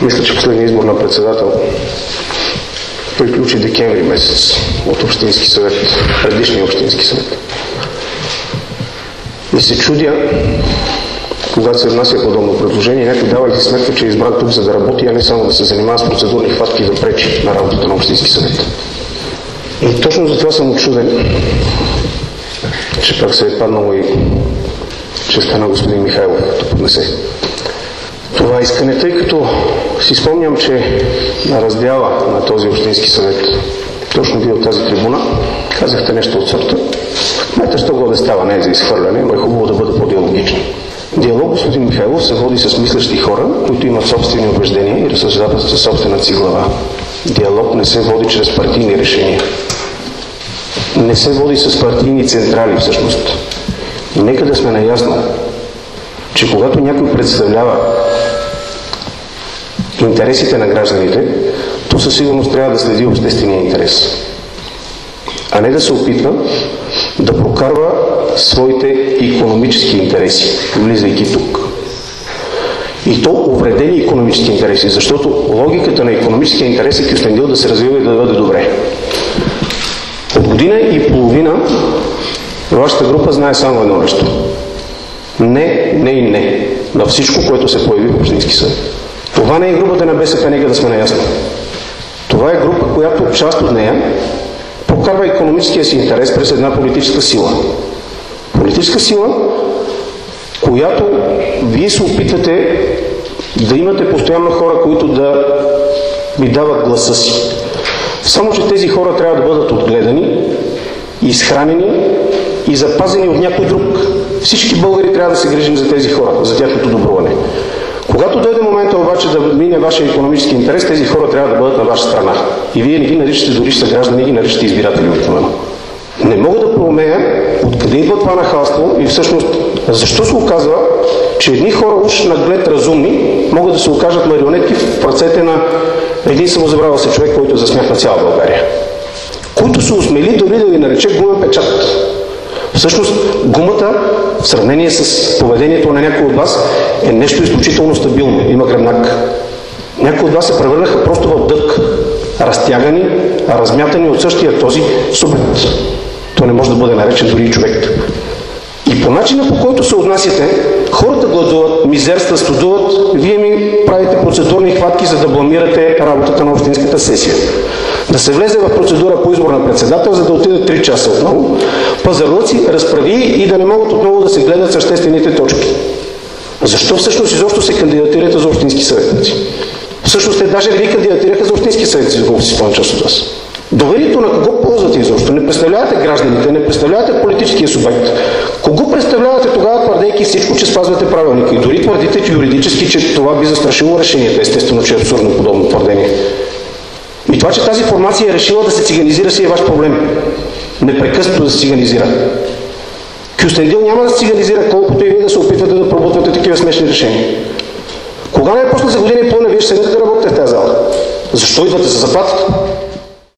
Мисля, че последният избор на председател приключи декември месец от Общински съвет, предишния Общински съвет. И се чудя, когато се внася подобно предложение, някой дава ли си сметка, че е избран тук за да работи, а не само да се занимава с процедурни хватки и да пречи на работата на Общински съвет. И точно за това съм учуден, че пак се е паднало и честа на господин Михайлов, като поднесе това искане, тъй като си спомням, че на раздяла на този Общински съвет, точно вие от тази трибуна, казахте нещо от сорта. Знаете, що го да става, не е за изхвърляне, но е хубаво да бъде по-диалогично. Диалог, господин Михайлов, се води с мислещи хора, които имат собствени убеждения и разсъждават със собствената си глава. Диалог не се води чрез партийни решения. Не се води с партийни централи, всъщност. И нека да сме наясно, че когато някой представлява интересите на гражданите, то със сигурност трябва да следи обществения интерес. А не да се опитва да прокарва своите икономически интереси, влизайки тук. И то увредени икономически интереси, защото логиката на икономическия интерес е Кюстендил да се развива и да бъде добре. От година и половина вашата група знае само едно нещо. Не, не и не на всичко, което се появи в Общински съвет. Това не е групата на БСП, нека да сме наясно. Това е група, която част от нея прокарва икономическия си интерес през една политическа сила. Политическа сила, която вие се опитвате да имате постоянно хора, които да ви дават гласа си. Само, че тези хора трябва да бъдат отгледани, изхранени и запазени от някой друг. Всички българи трябва да се грижим за тези хора, за тяхното добруване. Когато дойде момента обаче да мине вашия икономически интерес, тези хора трябва да бъдат на ваша страна. И вие не ги наричате дори съграждани, ги наричате избиратели обикновено. Не мога да проумея откъде идва това нахалство и всъщност защо се оказва, че едни хора уж наглед разумни могат да се окажат марионетки в ръцете на един самозабравил се човек, който засмяха цяла България. Които се осмели дори да ви нарече гумен печат. Всъщност гумата, в сравнение с поведението на някой от вас, е нещо изключително стабилно. Има гръбнак. Някои от вас се превърнаха просто в дъвк. Разтягани, размятани от същия този субект. То не може да бъде наречен дори и човек. И по начина, по който се отнасяте, хората гладуват, мизерства, студуват, вие ми правите процедурни хватки, за да бламирате работата на общинската сесия. Да се влезе в процедура по избор на председател, за да отидат 3 часа отново, пазарлъци, разправи и да не могат отново да се гледат съществените точки. Защо всъщност изобщо се кандидатирате за общински съветници? Всъщност те даже ви кандидатираха за общински съветници, за колко си спомням част от вас. Доверието на кого ползвате изобщо? Не представлявате гражданите, не представлявате политическия субект. Кого представлявате тогава, твърдейки всичко, че спазвате правилника? И дори твърдите юридически, че това би застрашило решението. Естествено, че е абсурдно подобно твърдение. И това, че тази формация е решила да се циганизира, си е ваш проблем. Непрекъснато да се циганизира. Кюстендил няма да се циганизира, колкото и вие да се опитвате да пробутвате такива смешни решения. Кога не е почна за година и половина, вие ще седнете да работите в тази зала? Защо идвате за заплатата?